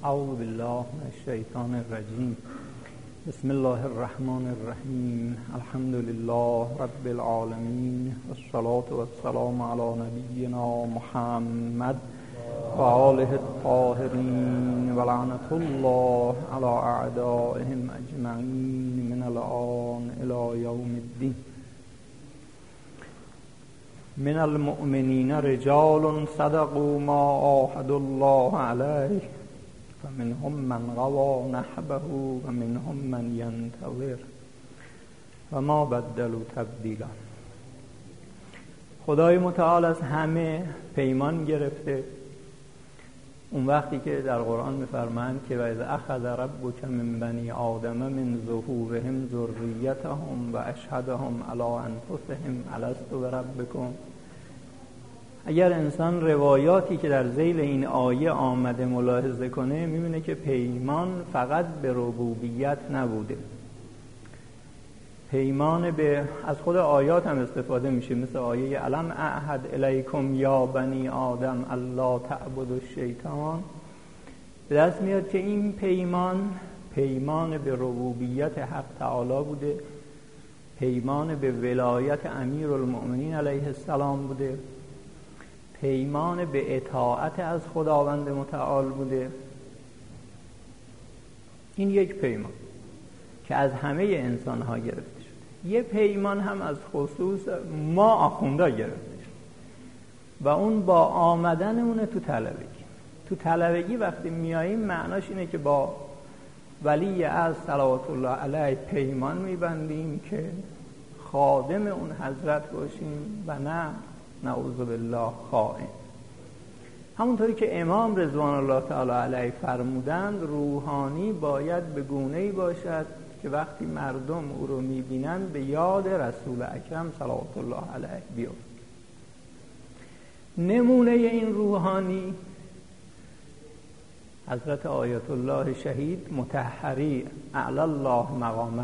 اعوذ بالله من الشیطان الرجیم. بسم الله الرحمن الرحیم. الحمد لله رب العالمین والصلاة والسلام علی نبینا محمد و آله الطاهرین و لعنة الله علی اعدائهم اجمعین من الآن الی یوم الدین. من المؤمنین رجال صدقوا ما عاهدوا الله علیه فمنهم من قضى نحبه ومنهم من ينتظر وما بدلوا تبدیلا. خدای متعال از همه پیمان گرفته. اون وقتی که در قرآن می‌فرمایند که و اذ اخذ ربک من بنی آدم من ظهورهم ذریتهم و اشهدهم علی انفسهم الست بربکم. اگر انسان روایاتی که در ذیل این آیه آمده ملاحظه کنه می‌بینه که پیمان فقط به ربوبیت نبوده. پیمان از خود آیات هم استفاده میشه، مثل آیه الم اعهد الیکم یا بنی آدم الا تعبدوا الشیطان. به دست میاد که این پیمان به ربوبیت حق تعالی بوده، پیمان به ولایت امیرالمؤمنین علیه السلام بوده، پیمان به اطاعت از خداوند متعال بوده. این یک پیمان که از همه انسان ها گرفته شده. یه پیمان هم از خصوص ما آخوندا گرفته شده و اون با آمدنمونه تو طلبگی. تو طلبگی وقتی میاییم معناش اینه که با ولی از صلوات الله علیه پیمان میبندیم که خادم اون حضرت باشیم و نه نعوذ بالله خائن. همونطوری که امام رضوان الله تعالی علیه فرمودند روحانی باید به گونه‌ای باشد که وقتی مردم او رو میبینند به یاد رسول اکرم صلوات الله علیه بیفته. نمونه این روحانی حضرت آیت الله شهید مطهری اعلی الله مقامه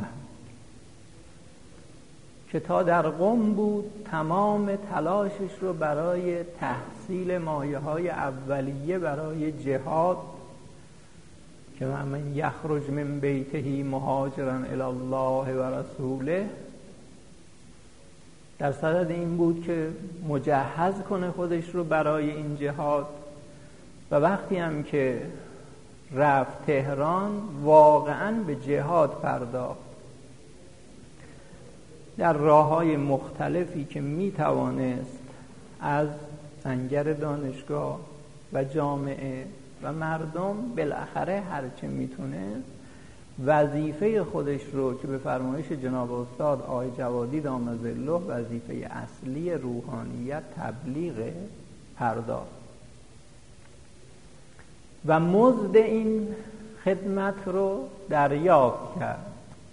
که تا در قم بود تمام تلاشش رو برای تحصیل مایه‌های اولیه برای جهاد که من یخرج من بیته مهاجرا الی الله و رسوله در صدد این بود که مجهز کنه خودش رو برای این جهاد. و وقتی هم که رفت تهران واقعاً به جهاد پرداخت در راه‌های مختلفی که می‌توانست از سنگر دانشگاه و جامعه و مردم بالاخره هرچه میتونست وظیفه خودش رو که به فرمایش جناب استاد آقای جوادی دام ظله وظیفه اصلی روحانیت تبلیغ پرداخت و مزد این خدمت رو دریافت کرد.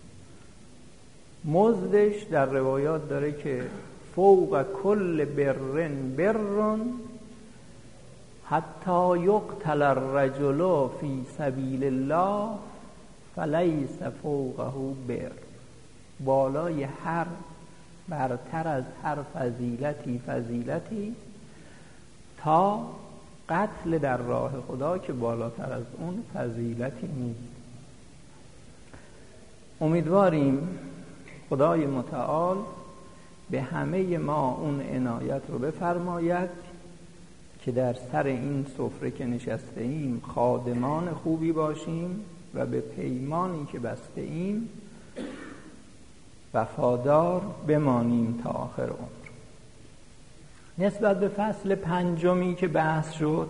مزدش در روایات داره که فوق کل برن برن حتی یقتل الرجل فی سبیل الله فلیس فوقه بر. بالای هر برتر از هر فضیلتی تا قتل در راه خدا که بالاتر از اون فضیلتی نیست. امیدواریم خدای متعال به همه ما اون عنایت رو بفرماید که در سر این سفره که نشسته ایم خادمان خوبی باشیم و به پیمانی که بسته ایم وفادار بمانیم تا آخر عمر. نسبت به فصل 5 که بحث شد،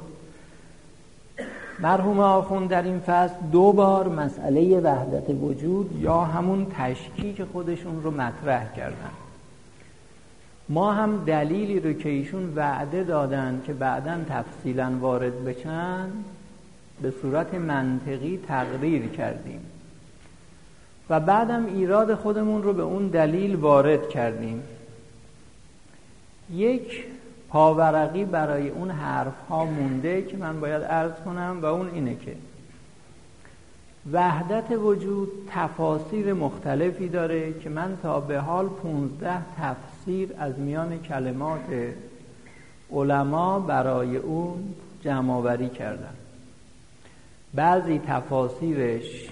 مرحوم آخوند در این فصل 2 بار مسئله وحدت وجود یا همون تشکیک خودشون رو مطرح کردن. ما هم دلیلی رو که ایشون وعده دادن که بعداً تفصیلاً وارد بشن به صورت منطقی تقریر کردیم و بعدم ایراد خودمون رو به اون دلیل وارد کردیم. یک پاورقی برای اون حرف ها مونده که من باید عرض کنم و اون اینه که وحدت وجود تفاسیر مختلفی داره که من تا به حال 15 تفسیر از میان کلمات علما برای اون جمع آوری کردم. بعضی تفاسیرش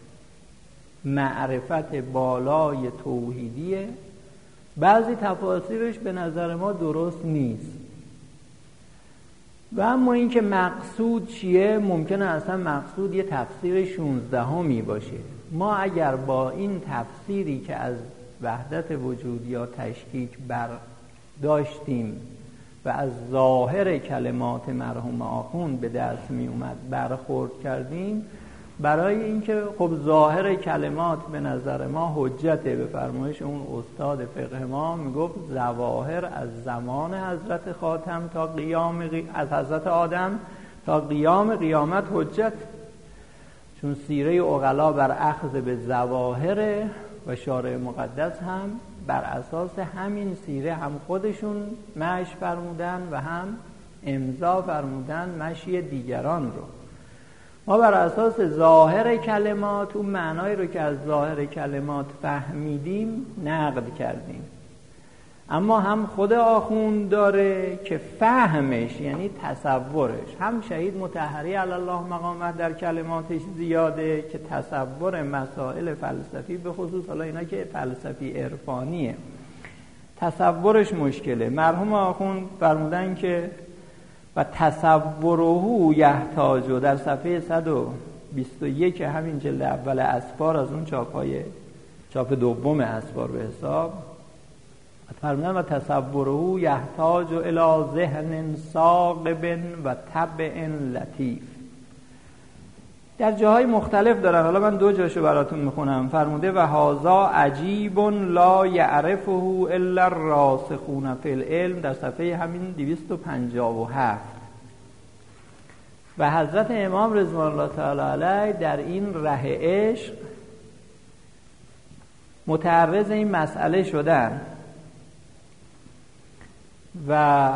معرفت بالای توحیدیه، بعضی تفاسیرش به نظر ما درست نیست. و اما این که مقصود چیه، ممکنه اصلا مقصود یه تفسیر 16 باشه. ما اگر با این تفسیری که از وحدت وجود یا تشکیک برداشتیم و از ظاهر کلمات مرحوم آخوند به دست می اومد برخورد کردیم، برای اینکه خب ظاهر کلمات به نظر ما حجته، به فرمایش اون استاد فقه ما میگفت ظواهر از زمان حضرت خاتم تا از حضرت آدم تا قیام قیامت حجت، چون سیره عقلا بر اخذ به ظواهر و شارع مقدس هم بر اساس همین سیره هم خودشون مشی فرمودن و هم امضا فرمودن مشی دیگران رو. ما بر اساس ظاهر کلمات اون معنایی رو که از ظاهر کلمات فهمیدیم نقد کردیم. اما هم خود آخوند داره که فهمش یعنی تصورش، هم شهید مطهری علی الله مقامه در کلماتش زیاده که تصور مسائل فلسفی، به خصوص حالا اینا که فلسفی عرفانیه، تصورش مشکله. مرحوم آخوند فرمودن که و تصوره یحتاج، در صفحه 121 همین جلد اول اسفار، از اون چاپ دوم اسفار به حساب فرمودن و تصوره یحتاج الی ذهن ثاقب و طبع لطیف. در جاهای مختلف دارن، حالا من 2 جاشو براتون میخونم. فرموده و هذا عجیب لا یعرفه الا الراسخون فی العلم، در صفحه همین 257. و حضرت امام رضوان الله تعالی علیه در این ره عشق متعرض این مسئله شدن و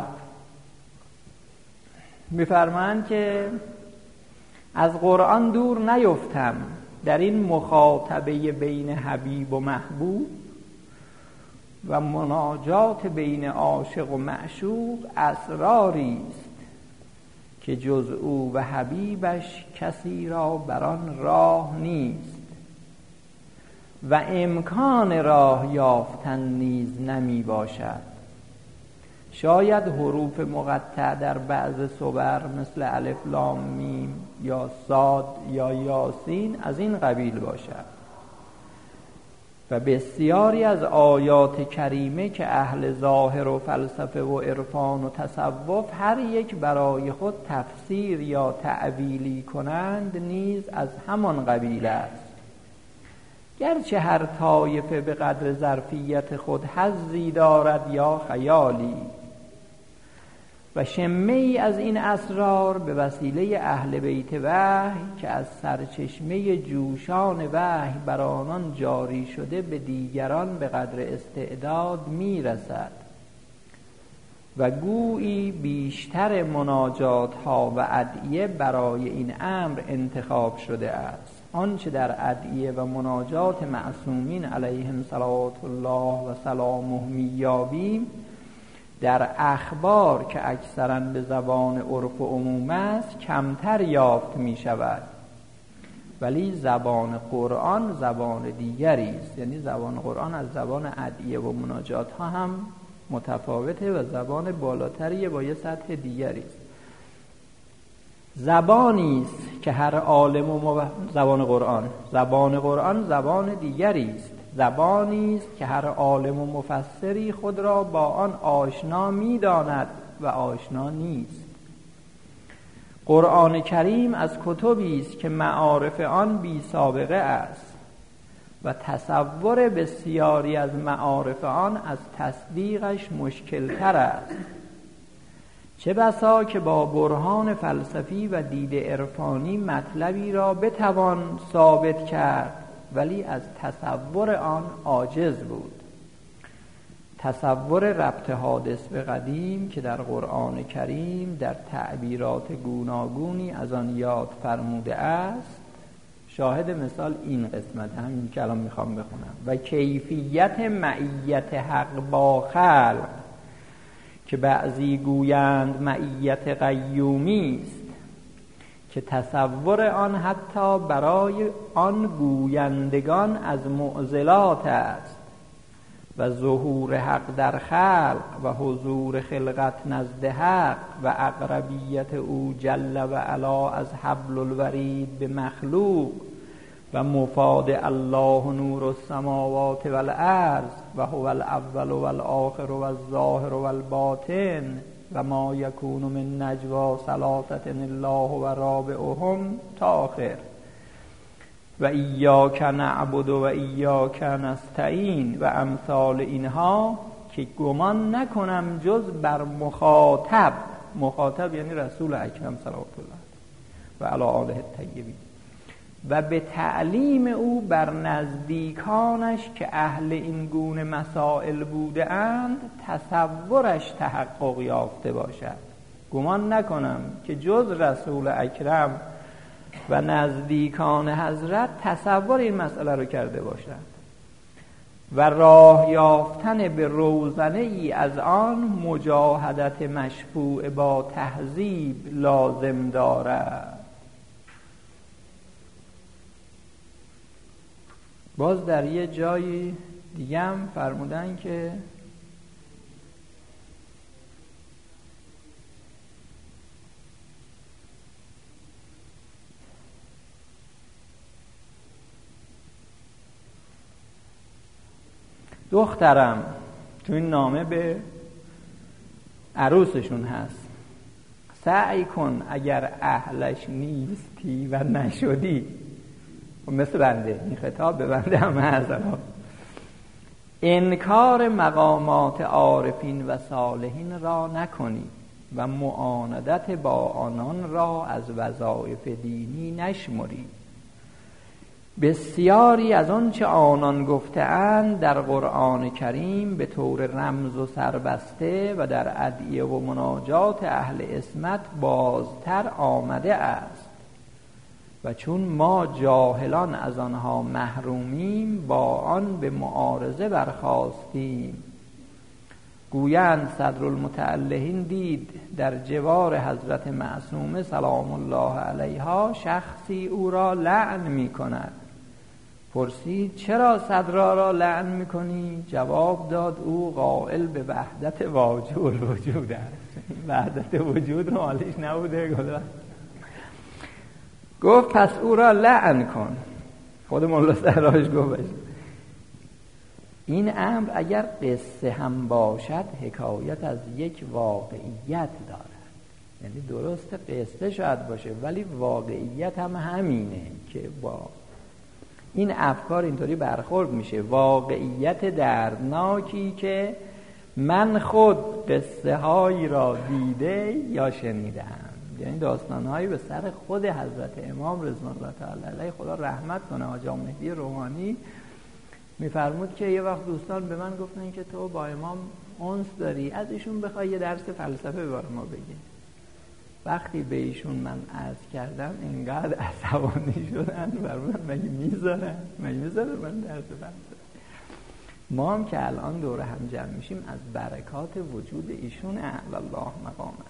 میفرمایند که از قرآن دور نیفتم، در این مخاطبه بین حبیب و محبوب و مناجات بین عاشق و معشوق اسراری است که جز او و حبیبش کسی را بر آن راه نیست و امکان راه یافتن نیز نمی باشد. شاید حروف مقطع در بعض صور مثل الف لام میم یا صاد یا یاسین از این قبیل باشد و بسیاری از آیات کریمه که اهل ظاهر و فلسفه و عرفان و تصوف هر یک برای خود تفسیر یا تعویلی کنند نیز از همان قبیل است، گرچه هر طایفه به قدر ظرفیت خود حظی دارد یا خیالی. و شمه ای از این اسرار به وسیله اهل بیت وحی که از سرچشمه جوشان وحی بر آنان جاری شده به دیگران به قدر استعداد می رسد و گویی بیشتر مناجات ها و ادعیه برای این امر انتخاب شده است. آنچه در ادعیه و مناجات معصومین علیهم صلوات الله و سلامه میابیم در اخبار که اکثراً به زبان عرف و عموم است کمتر یافت می شود، ولی زبان قرآن زبان دیگری است. یعنی زبان قرآن از زبان ادعیه و مناجات ها هم متفاوته و زبان بالاتریه با یه سطح دیگری است. زبانی است که هر عالم زبان قرآن زبان دیگری است. زبانی است که هر عالم و مفسری خود را با آن آشنا می داند و آشنا نیست. قرآن کریم از کتبی است که معارف آن بی سابقه است و تصور بسیاری از معارف آن از تصدیقش مشکل تر است. چه بسا که با برهان فلسفی و دید عرفانی مطلبی را بتوان ثابت کرد ولی از تصور آن عاجز بود. تصور ربط حادث به قدیم که در قرآن کریم در تعبیرات گوناگونی از آن یاد فرموده است، شاهد مثال این قسمت همین که الان میخوام بخونم. و کیفیت معیت حق با خلق که بعضی گویند معیت قیومی است، که تصور آن حتی برای آن گویندگان از معضلات است و ظهور حق در خلق و حضور خلقت نزد حق و اقربیت او جل و علا از حبل الورید به مخلوق و مفاد الله نور السماوات والارض و هو الاول والآخر والظاهر والباطن و ما یکون من نجوا ثلاثة الله و رابعهم تا آخر و ایاک نعبد و ایاک نستعین و امثال اینها که گمان نکنم جز بر مخاطب یعنی رسول اکرم صلوات الله و علی آله الطیبین و به تعلیم او بر نزدیکانش که اهل این گونه مسائل بوده اند تصورش تحقق یافته باشد. گمان نکنم که جز رسول اکرم و نزدیکان حضرت تصور این مسئله رو کرده باشند و راه یافتن به روزنه ای از آن مجاهدت مشفوع با تهذیب لازم دارد. باز در یه جایی دیگه هم فرمودن که دخترم، تو این نامه به عروسشون هست، سعی کن اگر اهلش نیستی و نشدی، مثل بنده، این خطاب به بنده هم هست، انکار مقامات عارفین و صالحین را نکنی و معاندت با آنان را از وظایف دینی نشمری. بسیاری از آن چه آنان گفته‌اند در قرآن کریم به طور رمز و سربسته و در ادعیه و مناجات اهل عصمت بازتر آمده است و چون ما جاهلان از آنها محرومیم با آن به معارضه برخاستیم. گویند صدرالمتعلهین دید در جوار حضرت معصومه سلام الله علیها شخصی او را لعن می کند. پرسید چرا صدرا را لعن می کنی؟ جواب داد او قائل به وحدت وجود است. وحدت وجود رو حالش نبوده. گفت پس او را لعن کن. خود مولا سراج گفت این امر اگر قصه هم باشد حکایت از یک واقعیت دارد. یعنی درست قصه شاید باشه ولی واقعیت هم همینه که با این افکار اینطوری برخورد میشه. واقعیت دردناکی که من خود قصه هایی را دیده یا شنیدم، یعنی داستانهایی به سر خود حضرت امام رضوان الله تعالی علیه خدا رحمت کنه حاج مهدی روحانی میفرمود که یه وقت دوستان به من گفتن که تو با امام انس داری، از ایشون بخوای یه درس فلسفه بار ما بگی. وقتی به ایشون من عرض کردم اینقدر عصبانی شدن فرمودن مگه میذارن من درس فلسفه. ما هم که الان دور هم جمع میشیم از برکات وجود ایشون اعلی الله مقامه.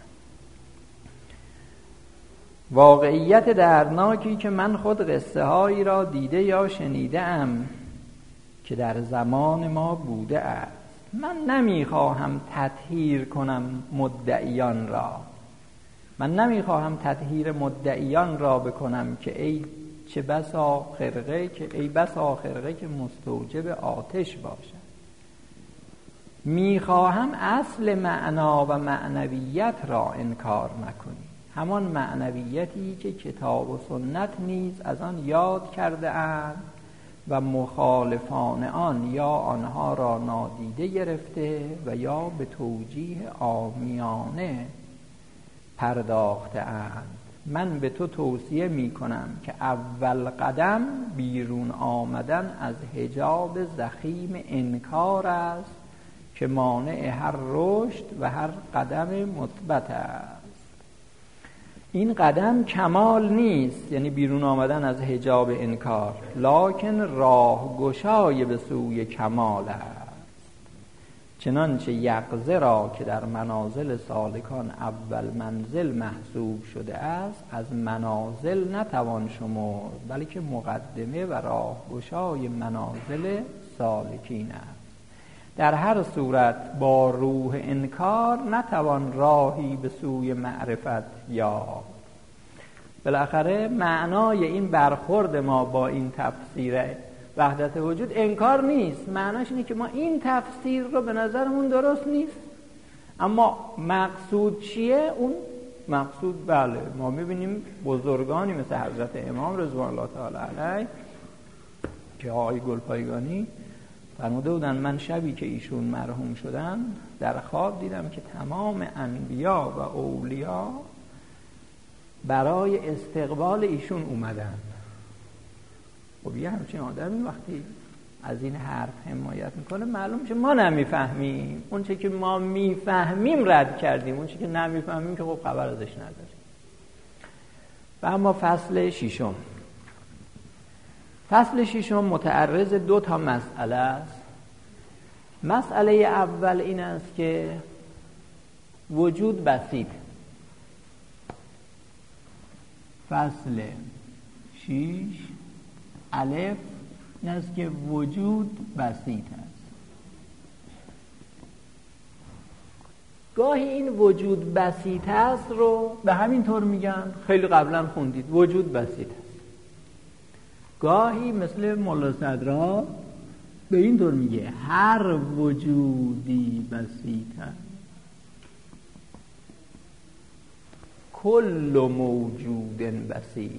واقعیت دردناکی که من خود قصه هایی را دیده یا شنیده ام که در زمان ما بوده است. من نمیخواهم تطهیر کنم مدعیان را. من نمیخواهم تطهیر مدعیان را بکنم که ای بسا خرقه که مستوجب آتش باشد. میخواهم اصل معنا و معنویت را انکار نکنی، همان معنویتی که کتاب و سنت نیز از آن یاد کرده اند و مخالفان آن یا آنها را نادیده گرفته و یا به توجیه عامیانه پرداخته اند. من به تو توصیه می کنم که اول قدم بیرون آمدن از حجاب ضخیم انکار است که مانع هر رشد و هر قدم مثبت است. این قدم کمال نیست، یعنی بیرون آمدن از حجاب انکار، لکن راه گشای به سوی کمال است. چنانچه یقظه را که در منازل سالکان اول منزل محسوب شده است، از منازل نتوان شمرد، بلکه مقدمه و راهگشای منازل سالکین است. در هر صورت با روح انکار نتوان راهی به سوی معرفت یافت. بالاخره معنای این برخورد ما با این تفسیر وحدت وجود انکار نیست، معناش اینه که ما این تفسیر رو به نظرمون درست نیست، اما مقصود چیه؟ اون مقصود بله، ما میبینیم بزرگانی مثل حضرت امام رضوان الله تعالی علیه که آقای گلپایگانی فرموده بودن من شبی که ایشون مرحوم شدن در خواب دیدم که تمام انبیا و اولیا برای استقبال ایشون اومدن. خب یه همچین آدمی وقتی از این حرف حمایت میکنه معلوم که ما نمیفهمیم، اون چه که ما میفهمیم رد کردیم، اون چه که نمیفهمیم که خب خبر ازش نداریم. و اما فصل ششم متعرض 2 مسئله است. مسئله اول این است که وجود بسیط. فصل 6 الف این است که وجود بسیط است. گاهی این وجود بسیط است رو به همین طور میگن، خیلی قبلا خوندید وجود بسیط است. گاهی مثل مولا صدرا به این طور میگه هر وجودی بسیط است، کل موجود بسیط.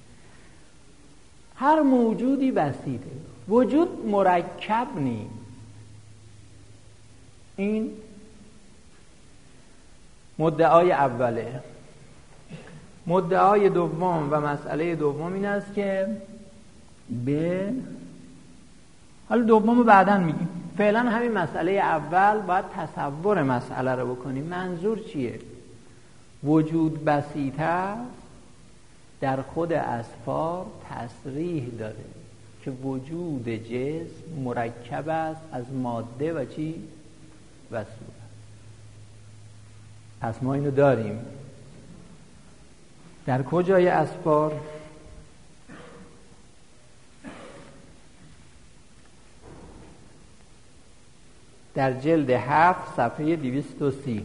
هر موجودی بسیطه، وجود مرکب نیست. این مدعای اوله. مدعای دوم و مسئله دوم این است که حالا دوم رو بعداً میگیم، فعلا همین مسئله اول باید تصور مسئله رو بکنیم. منظور چیه؟ وجود بسیط است در خود اسفار تصریح داره که وجود جسم مرکب است از ماده و چی؟ و صورت. پس ما اینو داریم در کجای اسفار؟ در جلد 7 صفحه 230.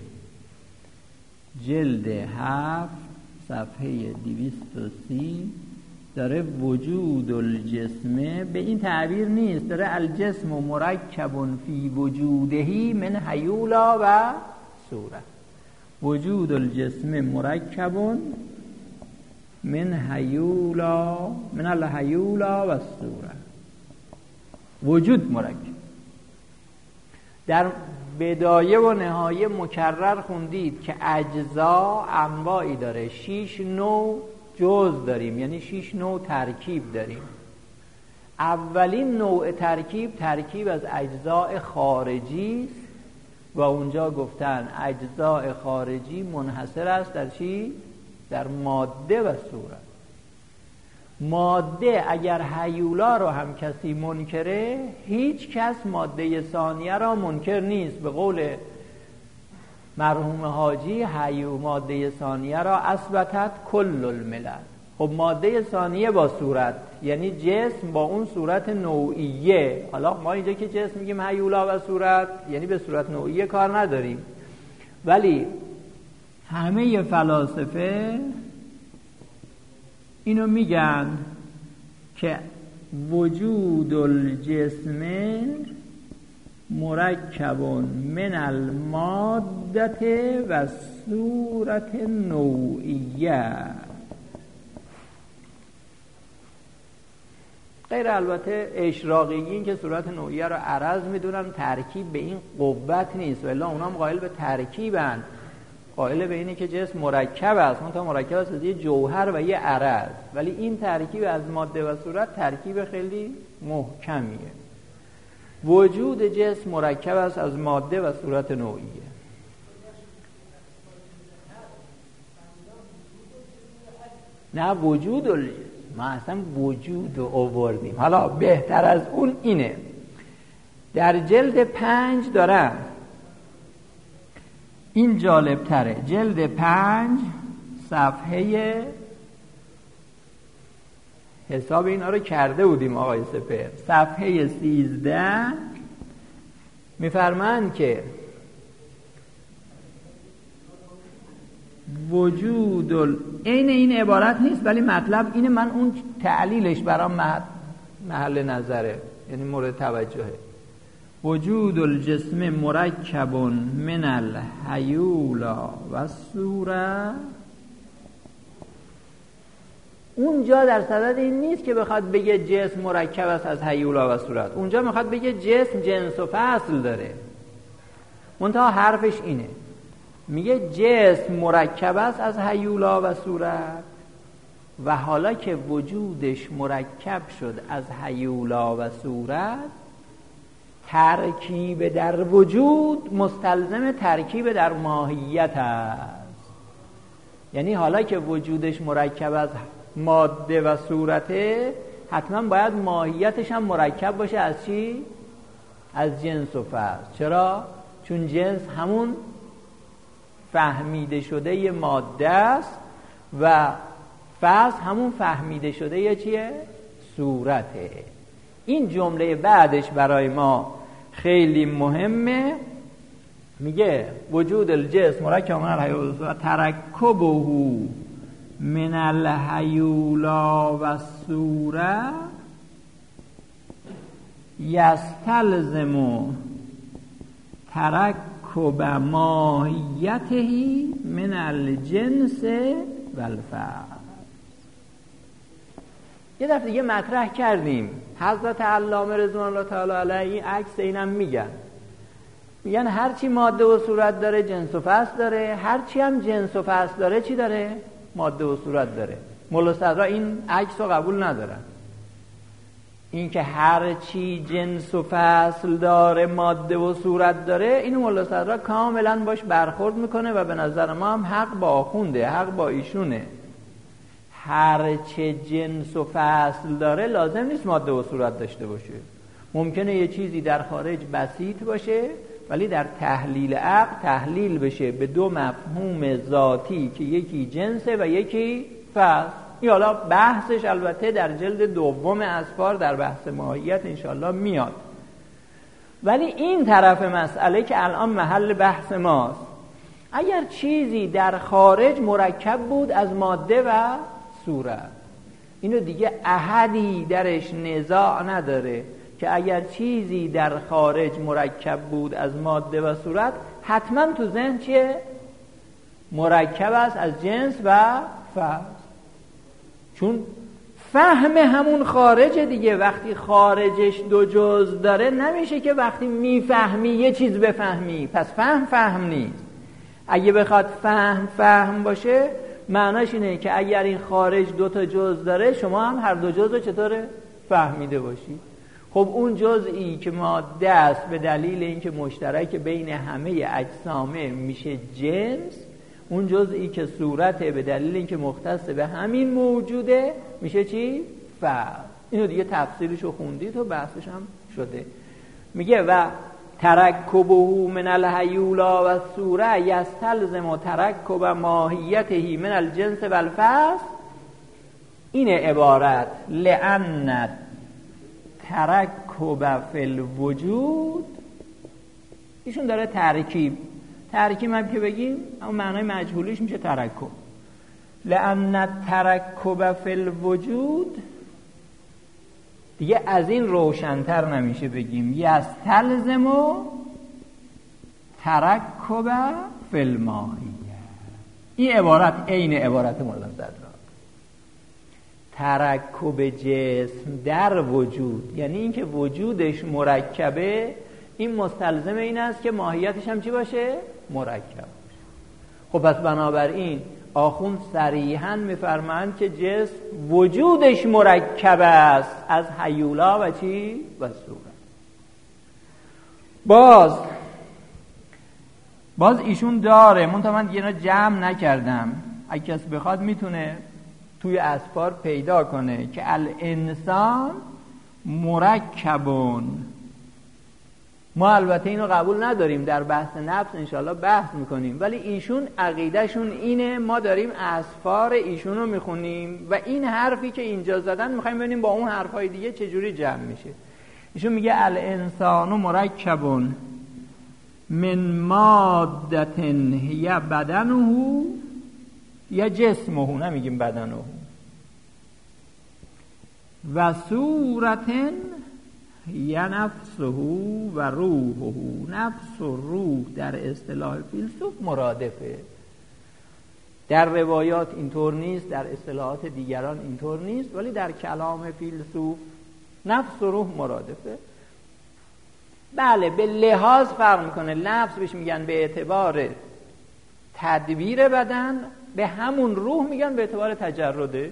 جلد 7 صفحه 230 داره وجود الجسم، به این تعبیر نیست، داره الجسم مرکب فی وجودهی من هیولا و صورت. وجود الجسم مرکب من الهیولا و صورت. وجود مرکب. در بدایه و نهایه مکرر خوندید که اجزا انواعی داره، 6 نوع جزء داریم، یعنی 6 نوع ترکیب داریم. اولین نوع ترکیب از اجزاء خارجی است و اونجا گفتن اجزاء خارجی منحصر است در چی؟ در ماده و صورت. ماده اگر هیولا رو هم کسی منکره، هیچ کس ماده ثانیه را منکر نیست. به قول مرحوم حاجی ماده ثانیه را اثبتت کل الملل. خب ماده ثانیه با صورت، یعنی جسم با اون صورت نوعیه. حالا ما اینجا که جسم میگیم هیولا و صورت، یعنی به صورت نوعیه کار نداریم، ولی همه فلاسفه اینو میگن که وجود الجسم مرکب من المادت و صورت نوعیه. غیر البته اشراقیین که صورت نوعیه رو عرض میدونن، ترکیب به این قوت نیست، ولی اونا هم قائل به ترکیبن، قائل به اینه که جسم مرکب است، منتها مرکب است از یه جوهر و یه عرض، ولی این ترکیب از ماده و صورت ترکیب خیلی محکمیه. وجود جسم مرکب است از ماده و صورت نوعیه. نه وجود الجسم، ما اصلا وجود رو آوردیم. حالا بهتر از اون اینه، در جلد 5 دارم این جالب تره، جلد 5 صفحه، حساب اینا رو کرده بودیم آقای سپهر، صفحه 13 میفرمایند که وجود این عبارت نیست ولی مطلب اینه، من اون تعلیلش برام محل نظره، یعنی مورد توجهه. وجود الجسم مرکب من الهیولا و الصوره، اونجا در صدد این نیست که بخواد بگه جسم مرکب است از هیولا و صورت، اونجا میخواد بگه جسم جنس و فصل داره. منتها حرفش اینه، میگه جسم مرکب است از هیولا و صورت و حالا که وجودش مرکب شد از هیولا و صورت، ترکیب در وجود مستلزم ترکیب در ماهیت است. یعنی حالا که وجودش مرکب از ماده و صورته، حتما باید ماهیتش هم مرکب باشه از چی؟ از جنس و فصل. چرا؟ چون جنس همون فهمیده شده ی ماده است و فصل همون فهمیده شده ی چیه؟ صورته. این جمله بعدش برای ما خیلی مهمه، میگه وجود الجسم مرکب من الهیولا و ترکبه من الهیولا و الصوره یستلزم ترکب ماهیته من الجنس و الفصل. یه دفعه دیگه مطرح کردیم، حضرت علامه رضوان الله تعالی علیه عکس اینم میگن هر چی ماده و صورت داره جنس و فصل داره، هر چی هم جنس و فصل داره چی داره؟ ماده و صورت داره. مولا صدرا این عکس رو قبول ندارن، این که هر چی جنس و فصل داره ماده و صورت داره، اینو مولا صدرا کاملا باش برخورد میکنه و به نظر ما هم حق با آخونده، حق با ایشونه. هر چه جنس و فصل داره لازم نیست ماده و صورت داشته باشه. ممکنه یه چیزی در خارج بسیط باشه ولی در تحلیل عقل تحلیل بشه به دو مفهوم ذاتی که یکی جنسه و یکی فصل. این حالا بحثش البته در جلد دوم اسفار در بحث ماهیت انشالله میاد، ولی این طرف مسئله که الان محل بحث ماست، اگر چیزی در خارج مرکب بود از ماده و صورت، اینو دیگه احدی درش نزاع نداره که اگر چیزی در خارج مرکب بود از ماده و صورت، حتما تو ذهن چیه؟ مرکب است از جنس و فصل. چون فهم همون خارجه دیگه. وقتی خارجش دو جزء داره نمیشه که وقتی میفهمی یه چیز بفهمی، پس فهم نیست. اگه بخواد فهم باشه، معناش اینه که اگر این خارج دو تا جزء داره، شما هم هر دو جزء رو چطوره فهمیده باشی. خب اون جزئی که ماده است به دلیل اینکه مشترک بین همه اجسامه میشه جنس، اون جزئی که صورته به دلیل اینکه مختص به همین موجوده میشه چی؟ فصل. اینو دیگه تفسیرشو خوندید و بحثش هم شده. میگه و ترکبه من الهیولا و الصوره یستلزم ترکب ماهیته من الجنس و الفصل. این عبارت لأن ترکب فی الوجود، ایشون داره ترکیب هم که بگیم اما معنای مجهولیش میشه ترکب. لأن ترکب فی الوجود دیگه از این روشن‌تر نمیشه بگیم یستلزم ترکب فی الماهیه. این عبارت عین عبارت مولانا صدرا. ترکب جسم در وجود یعنی اینکه وجودش مرکبه، این مستلزم این است که ماهیتش هم چی باشه؟ مرکب باشه. خب پس بنابراین آخوند صریحاً میفرمایند که جسم وجودش مرکب است از هیولا و چی؟ و صورت. باز ایشون داره، منتها من دیگه اینا جمع نکردم، اگه کس بخواد میتونه توی اسفار پیدا کنه که الانسان مرکبون ما البته اینو قبول نداریم، در بحث نفس انشالله بحث میکنیم، ولی ایشون عقیدهشون اینه، ما داریم اسفار ایشون رو میخونیم و این حرفی که اینجا زدن میخوایم ببینیم با اون حرفای دیگه چجوری جمع میشه. ایشون میگه الانسان مرکب من مادة هی بدنه یا جسمه، نمیگیم بدنه، و صورت یا نفسه و روحه. نفس و روح در اصطلاح فیلسوف مرادفه، در روایات اینطور نیست، در اصطلاحات دیگران اینطور نیست، ولی در کلام فیلسوف نفس و روح مرادفه. بله به لحاظ فرق میکنه، نفس بهش میگن به اعتبار تدبیر بدن، به همون روح میگن به اعتبار تجردش.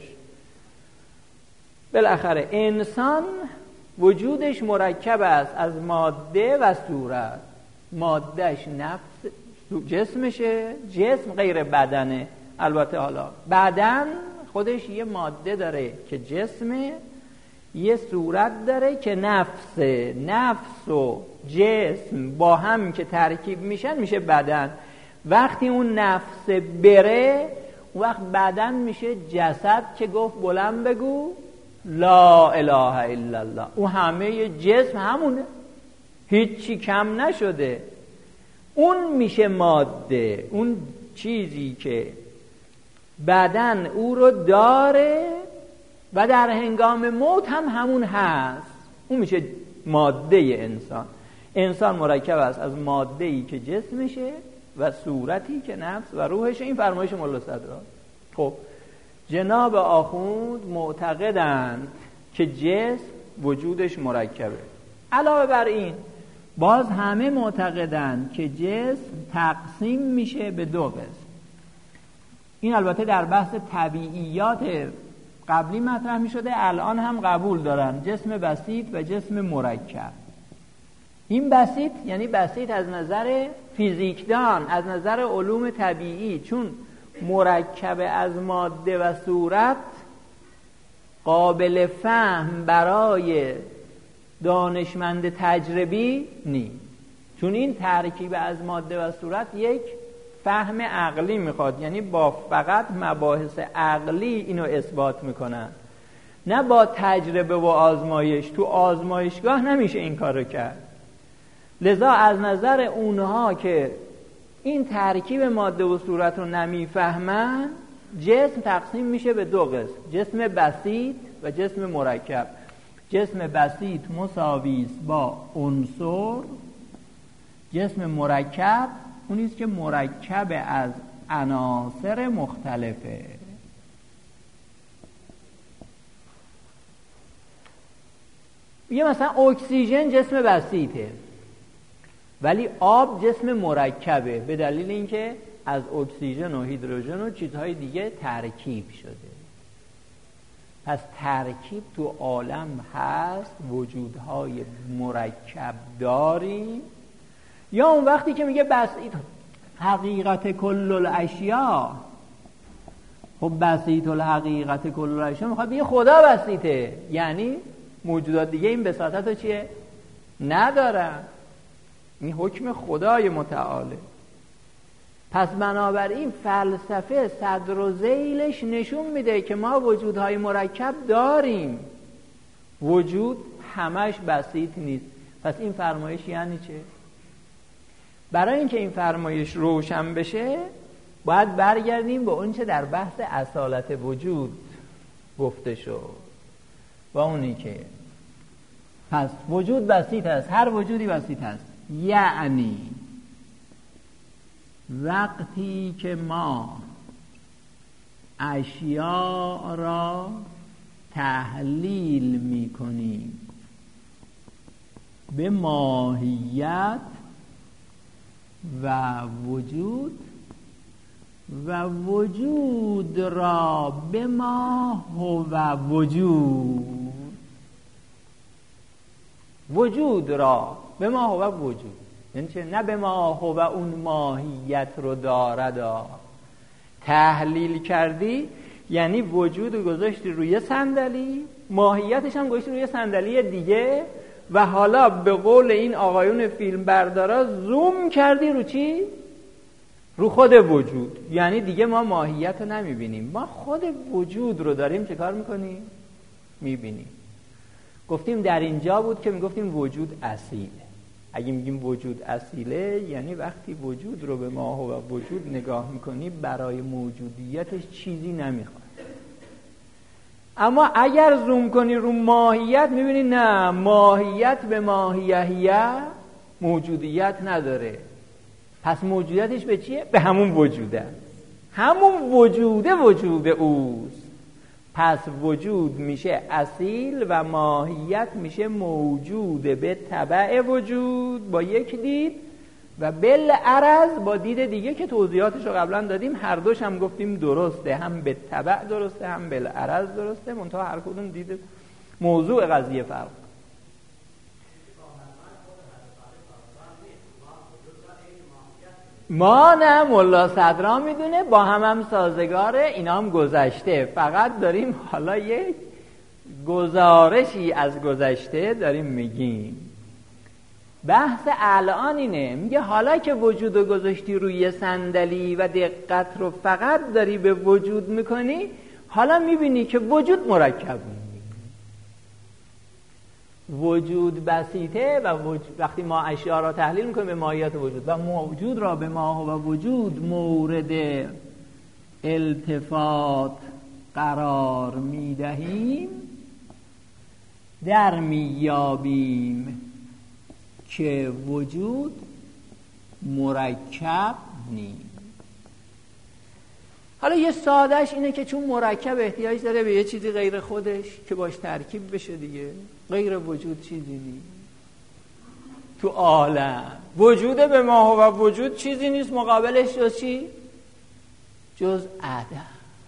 بالاخره انسان وجودش مرکب است از ماده و صورت. مادهش نفس جسمشه، جسم غیر بدنه. البته حالا بدن خودش یه ماده داره که جسمه، یه صورت داره که نفسه. نفس و جسم با هم که ترکیب میشن میشه بدن. وقتی اون نفس بره، اون وقت بدن میشه جسد که گفت بلند بگو لا اله الا الله. اون همه جسم همونه، هیچی کم نشده. اون میشه ماده، اون چیزی که بدن او رو داره و در هنگام موت هم همون هست، اون میشه ماده انسان. انسان مرکب است از ماده‌ای که جسمشه و صورتی که نفس و روحشه. این فرمایش مولا صدرا. خب جناب آخوند معتقدند که جسم وجودش مرکبه. علاوه بر این باز همه معتقدند که جسم تقسیم میشه به دو قسم. این البته در بحث طبیعیات قبلی مطرح می شده، الان هم قبول دارن، جسم بسیط و جسم مرکب. این بسیط یعنی بسیط از نظر فیزیکدان، از نظر علوم طبیعی، چون مرکب از ماده و صورت قابل فهم برای دانشمند تجربی نیست، چون این ترکیب از ماده و صورت یک فهم عقلی میخواد، یعنی با فقط مباحث عقلی اینو اثبات میکنن، نه با تجربه و آزمایش. تو آزمایشگاه نمیشه این کارو کرد. لذا از نظر اونها که این ترکیب ماده و صورت رو نمیفهمن، جسم تقسیم میشه به دو قسم، جسم بسیط و جسم مرکب. جسم بسیط مساوی است با عنصر، جسم مرکب اونیست که مرکب از عناصر مختلفه. یه مثلا اکسیژن جسم بسیطه، ولی آب جسم مرکبه، به دلیل اینکه از اکسیژن و هیدروژن و چیزهای دیگه ترکیب شده. پس ترکیب تو عالم هست، وجودهای مرکب داریم. یا اون وقتی که میگه بسیط حقیقت کل الاشیاء، خب بسیط الحقیقت کل الاشیاء میخواد بگه خدا بسیطه، یعنی موجودات دیگه این بساطت رو چیه؟ ندارن. این حکم خدای متعاله. پس بنابراین فلسفه صدر و ذیلش نشون میده که ما وجودهای مرکب داریم، وجود همش بسیط نیست. پس این فرمایش یعنی چه؟ برای اینکه این فرمایش روشن بشه باید برگردیم به اون چه در بحث اصالت وجود گفته شد، و اونی که پس وجود بسیط است، هر وجودی بسیط است. یعنی وقتی که ما اشیاء را تحلیل می کنیم به ماهیت و وجود، و وجود را به ما هو وجود، وجود را به ما هو وجود، یعنی چه؟ نه به ما هو اون ماهیت رو دارد. تحلیل کردی یعنی وجود رو گذاشتی روی صندلی، ماهیتش هم گذاشتی روی صندلی دیگه، و حالا به قول این آقایون فیلم بردارا زوم کردی رو چی؟ رو خود وجود. یعنی دیگه ما ماهیت رو نمیبینیم، ما خود وجود رو داریم چه کار میکنیم؟ میبینیم. گفتیم در اینجا بود که میگفتیم وجود اصیله. اگه میگیم وجود اصیله یعنی وقتی وجود رو به ماه و وجود نگاه میکنی برای موجودیتش چیزی نمیخواد. اما اگر زوم کنی رو ماهیت میبینی نه، ماهیت به ماهیه موجودیت نداره. پس موجودیتش به چیه؟ به همون وجوده. همون وجوده وجود اوست. پس وجود میشه اصیل و ماهیت میشه موجود به تبع وجود با یک دید و بالعرض با دید دیگه که توضیحاتش رو قبلا دادیم. هر دوش هم گفتیم درسته، هم به تبع درسته هم بالعرض درسته، منتها هر کدوم دید موضوع قضیه فرق. ما نه، ملا صدرا میدونه، با هم سازگاره، اینا هم گذشته. فقط داریم حالا یک گزارشی از گذشته داریم میگیم. بحث الان اینه، میگه حالا که وجودو گذاشتی روی صندلی و دقت رو فقط داری به وجود میکنی، حالا میبینی که وجود مرکب وجود بسیطه و وقتی ما اشیاء را تحلیل میکنیم به ماهیت وجود و موجود را به ماه و وجود مورد التفات قرار میدهیم، در میابیم که وجود مرکب نیست. حالا یه سادهش اینه که چون مرکب احتیاج داره به یه چیزی غیر خودش که باش ترکیب بشه دیگه. غیر وجود چیزی نیست تو عالم. وجود به ماه و وجود چیزی نیست مقابلش جز چی؟ جز عدم.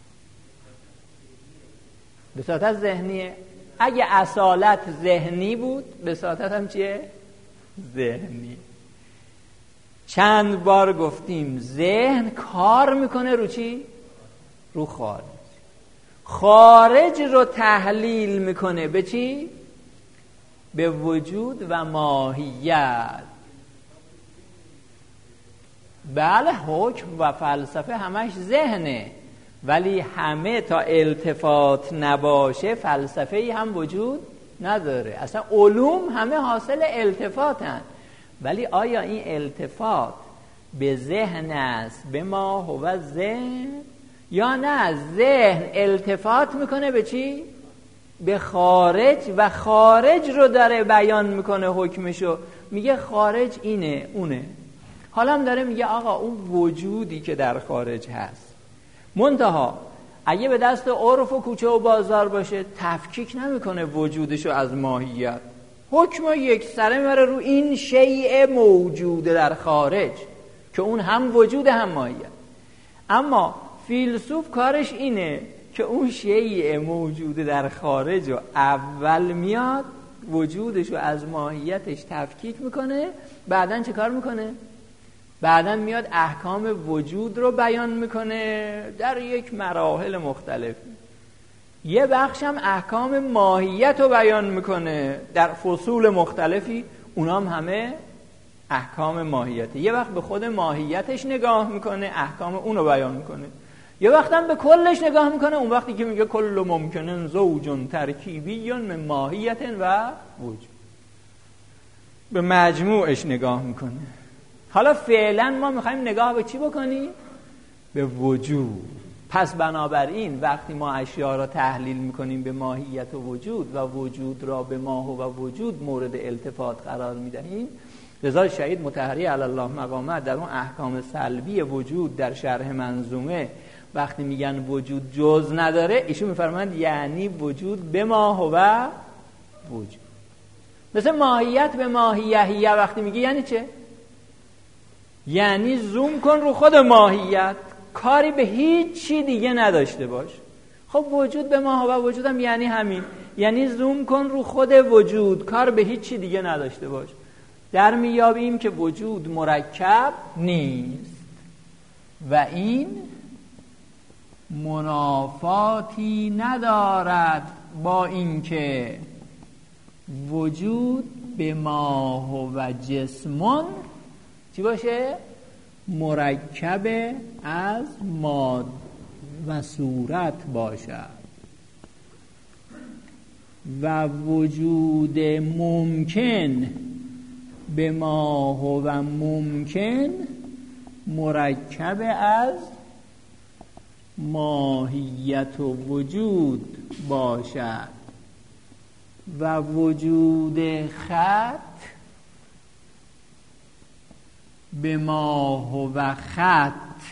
بساطت ذهنیه. اگه اصالت ذهنی بود بساطت هم چیه؟ ذهنی. چند بار گفتیم ذهن کار میکنه رو چی؟ رو خارج. خارج رو تحلیل میکنه به چی؟ به وجود و ماهیت. بله حکم و فلسفه همش ذهنه، ولی همه تا التفات نباشه فلسفه‌ای هم وجود نداره. اصلا علوم همه حاصل التفاتن، ولی آیا این التفات به ذهن است به ما هو ذهن یا نه؟ ذهن التفات میکنه به چی؟ به خارج و خارج رو داره بیان میکنه حکمشو. میگه خارج اینه اونه. حالا هم داره میگه آقا اون وجودی که در خارج هست، منتها اگه به دست عرف و کوچه و بازار باشه تفکیک نمیکنه وجودشو از ماهیت. حکم یک سره میبره رو این شیء موجود در خارج که اون هم وجود هم ماهیت. اما فیلسوف کارش اینه که اون شیء موجود در خارج رو اول میاد وجودش رو از ماهیتش تفکیک میکنه، بعدن چه کار میکنه؟ بعدن میاد احکام وجود رو بیان میکنه در یک مراحل مختلف. یه بخش هم احکام ماهیت رو بیان میکنه در فصول مختلفی، اونام همه احکام ماهیته. یه وقت به خود ماهیتش نگاه میکنه احکام اون رو بیان میکنه، یه وقت هم به کلش نگاه میکنه، اون وقتی که میگه کل ممکنن زوجن ترکیبیون من ماهیت و وجود، به مجموعش نگاه میکنه. حالا فعلا ما میخوایم نگاه به چی بکنیم؟ به وجود. پس بنابراین وقتی ما اشیاء را تحلیل میکنیم به ماهیت و وجود را به ماه و وجود مورد التفات قرار میدهیم. لذا شهید مطهری علی الله مقامه در اون احکام سلبی وجود در شرح منظومه وقتی میگن وجود جز نداره، ایشون میفرمایند یعنی وجود به ماه و وجود. مثل ماهیت به ماهیه وقتی میگه یعنی چه؟ یعنی زوم کن رو خود ماهیت، کاری به هیچ چی دیگه نداشته باش. خب وجود به ماه و وجود هم یعنی همین، یعنی زوم کن رو خود وجود، کار به هیچ چی دیگه نداشته باش. در میابیم که وجود مرکب نیست و این منافاتی ندارد با اینکه وجود به ما هو جسمون چی باشه؟ مرکب از ماده و صورت باشد و وجود ممکن به ما هو ممکن مرکب از ماهیت و وجود باشد و وجود خط به ما هو خط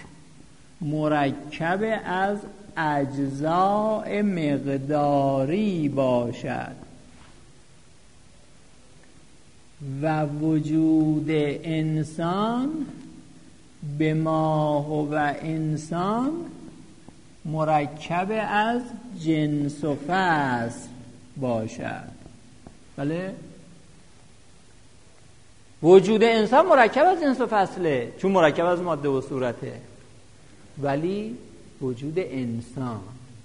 مرکب از اجزاء مقداری باشد و وجود انسان به ما هو انسان مرکب از جنس و فصل باشد. بله، وجود انسان مرکب از جنس و فصله چون مرکب از ماده و صورته، ولی وجود انسان،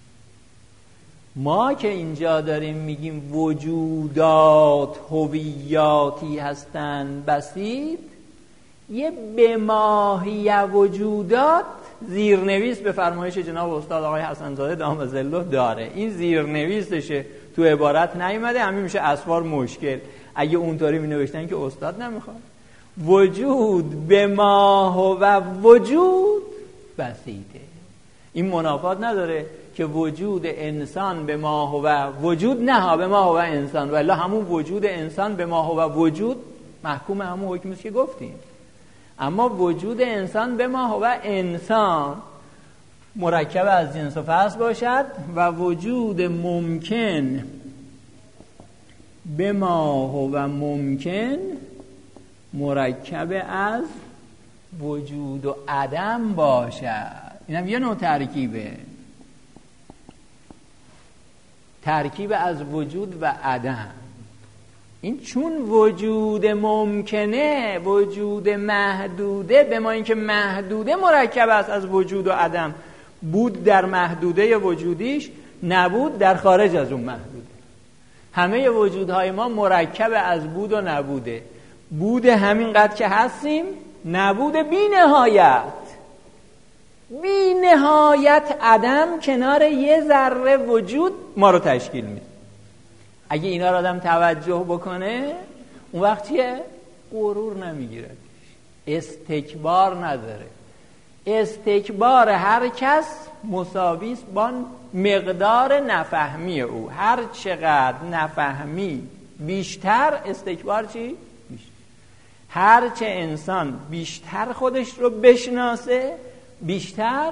ما که اینجا داریم میگیم وجودات هویاتی هستن بسیط، یه به ماهی وجودات زیرنویس به فرمایش جناب استاد آقای حسن‌زاده دام ظله داره. این زیرنویسشه، تو عبارت نیومده، همین میشه اسوار مشکل. اگه اونطوری مینوشتن که استاد نمیخواد. وجود به ما هو وجود بسیطه. این منافات نداره که وجود انسان به ما هو وجود، نه به ما هو انسان، ولی همون وجود انسان به ما هو وجود محکوم همون حکمیست که گفتیم. اما وجود انسان به ما هو انسان مرکب از جنس و فصل باشد و وجود ممکن به ما هو ممکن مرکب از وجود و عدم باشد. اینم یه نوع ترکیبه، ترکیب از وجود و عدم. این چون وجود ممکنه، وجود محدوده، به ما اینکه محدوده مرکب است از وجود و عدم، بود در محدوده وجودیش، نبود در خارج از اون محدوده. همه وجودهای ما مرکب از بود و نبوده، بود همینقدر که هستیم، نبود بی نهایت، بی نهایت عدم کنار یه ذره وجود ما رو تشکیل میده. اگه اینا رو آدم توجه بکنه، اون وقت چیه؟ غرور نمیگیره، استکبار نداره. استکبار هر کس مساوی است با مقدار نفهمی او. هر چقدر نفهمی بیشتر، استکبار چی؟ بیشتر. هر چه انسان بیشتر خودش رو بشناسه، بیشتر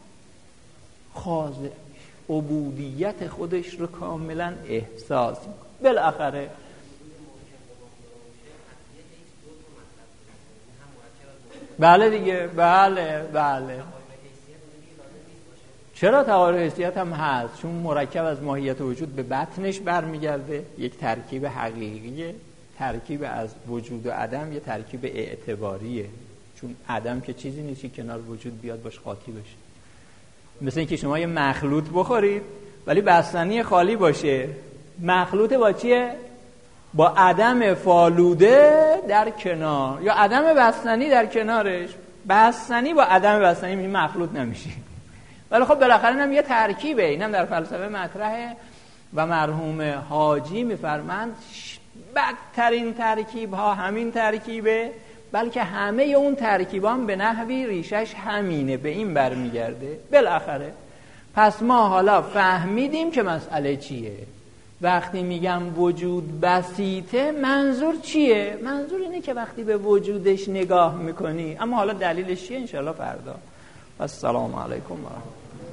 خاضع، عبودیت خودش رو کاملا احساس می‌کنه. بالاخره بله دیگه، بله. چرا تغایر حیثیت هم هست؟ چون مرکب از ماهیت وجود به بطنش برمیگرده، یک ترکیب حقیقیه. ترکیب از وجود و عدم یه ترکیب اعتباریه، چون عدم که چیزی نیست که کنار وجود بیاد باش قاطی بشه. مثل اینکه شما یه مخلوط بخورید ولی بستنی خالی باشه. مخلوط با چیه؟ با عدم فالوده در کنار، یا عدم بستنی در کنارش. بستنی با عدم بستنی میشه مخلوط نمیشه. ولی خب بالاخره اینم یه ترکیبه، اینم در فلسفه مطرحه و مرحوم حاجی میفرمند بدترین ترکیب ها همین ترکیبه، بلکه همه اون ترکیبان به نحوی ریشش همینه، به این برمیگرده. بالاخره پس ما حالا فهمیدیم که مسئله چیه. وقتی میگم وجود بسیطه، منظور چیه؟ منظور اینه که وقتی به وجودش نگاه میکنی، اما حالا دلیلش چیه انشاءالله فردا. السلام علیکم و رحمت الله.